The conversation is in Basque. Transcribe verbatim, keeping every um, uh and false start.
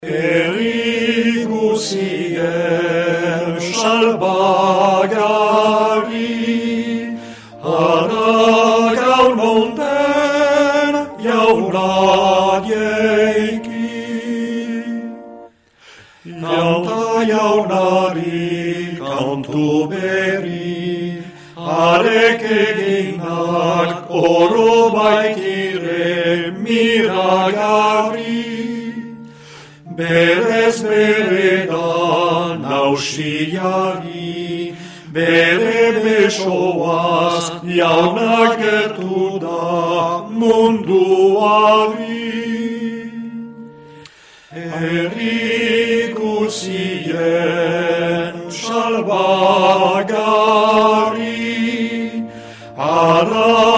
Herri guzien salbagari, hara gaur monten jauna jeiki. Jauta jaunari kantu berri, harek eginak oro baitire miragarri. Berez bere da nausiari, bere besoaz jauna gertu da munduari. Herri guzien salbagari, hara